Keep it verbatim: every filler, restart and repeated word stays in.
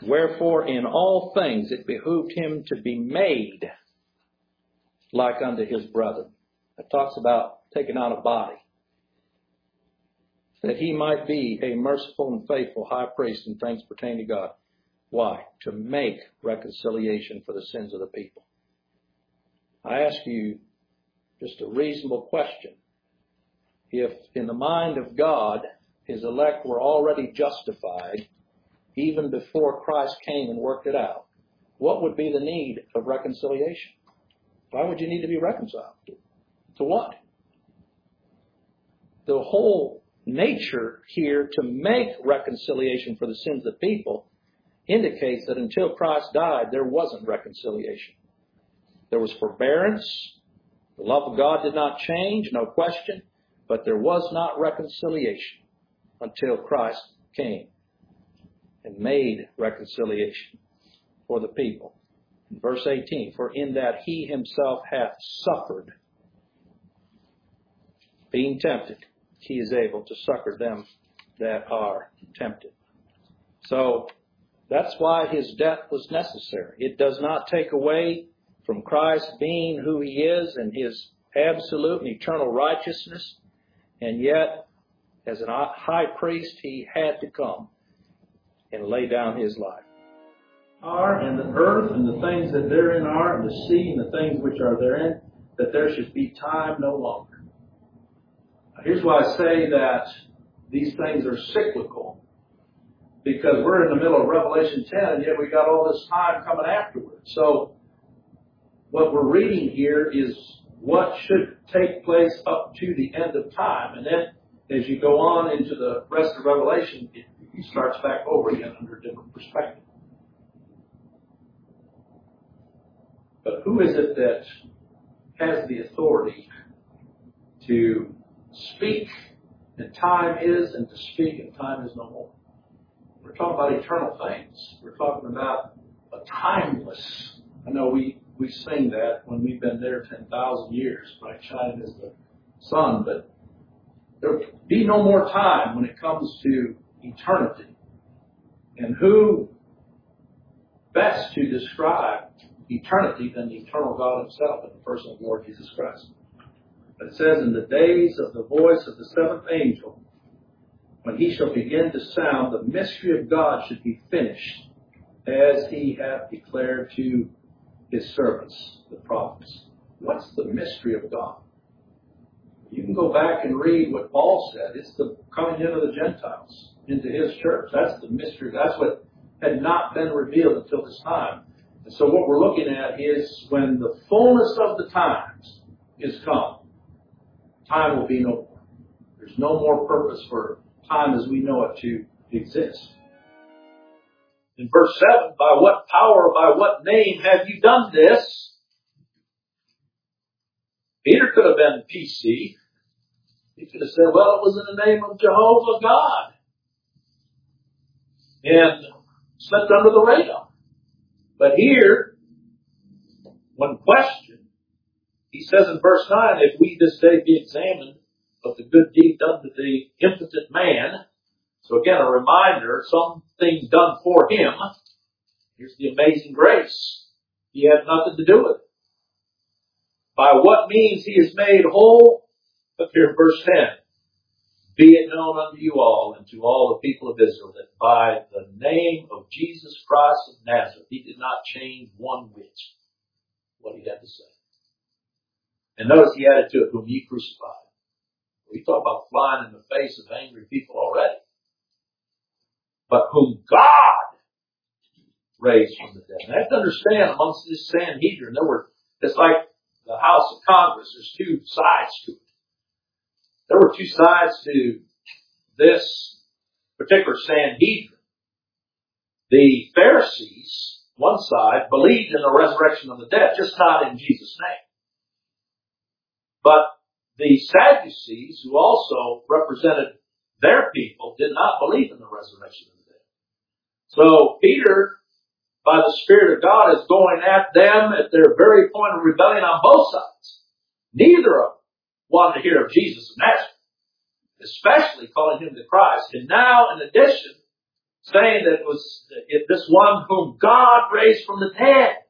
Wherefore in all things it behooved him to be made like unto his brethren. It talks about taking on a body, that he might be a merciful and faithful high priest in things pertaining to God. Why? To make reconciliation for the sins of the people. I ask you just a reasonable question. If in the mind of God, his elect were already justified even before Christ came and worked it out, what would be the need of reconciliation? Why would you need to be reconciled? To what? The whole nature here to make reconciliation for the sins of the people indicates that until Christ died, there wasn't reconciliation. There was forbearance. The love of God did not change, no question, but there was not reconciliation until Christ came and made reconciliation for the people. In verse eighteen, for in that he himself hath suffered, being tempted, he is able to succor them that are tempted. So that's why his death was necessary. It does not take away from Christ being who he is and his absolute and eternal righteousness. And yet, as a high priest, he had to come and lay down his life. Are and the earth and the things that therein are, and the sea and the things which are therein, that there should be time no longer. Now, here's why I say that these things are cyclical. Because we're in the middle of Revelation ten, and yet we got all this time coming afterwards. So what we're reading here is what should take place up to the end of time. And then as you go on into the rest of Revelation, it, it starts back over again under a different perspective. But who is it that has the authority to speak and time is, and to speak and time is no more? We're talking about eternal things. We're talking about a timeless. I know we, we sing that when we've been there ten thousand years, bright shining as the sun, but there will be no more time when it comes to eternity. And who best to describe eternity than the eternal God himself in the person of the Lord Jesus Christ? It says, in the days of the voice of the seventh angel, when he shall begin to sound, the mystery of God should be finished, as he hath declared to his servants, the prophets. What's the mystery of God? You can go back and read what Paul said. It's the coming in of the Gentiles into his church. That's the mystery. That's what had not been revealed until this time. And so what we're looking at is when the fullness of the times is come, time will be no more. There's no more purpose for time as we know it to exist. In verse seven, by what power, by what name have you done this? Peter could have been P C. He could have said, well, it was in the name of Jehovah God. And slipped under the radar. But here, when questioned, he says in verse nine, if we this day be examined of the good deed done to the impotent man. So again, a reminder, some things done for him. Here's the amazing grace. He had nothing to do with it. By what means he is made whole? Look here in verse ten. Be it known unto you all and to all the people of Israel that by the name of Jesus Christ of Nazareth, he did not change one whit what he had to say. And notice he added to it, whom ye crucified. We talk about flying in the face of angry people already. But whom God raised from the dead. And I have to understand, amongst this Sanhedrin, there were, it's like the House of Congress, there's two sides to it. There were two sides to this particular Sanhedrin. The Pharisees, one side, believed in the resurrection of the dead, just not in Jesus' name. But the Sadducees, who also represented their people, did not believe in the resurrection of the dead. So Peter, by the Spirit of God, is going at them at their very point of rebellion on both sides. Neither of them wanted to hear of Jesus of Nazareth, especially calling him the Christ. And now, in addition, saying that it was it, this one whom God raised from the dead.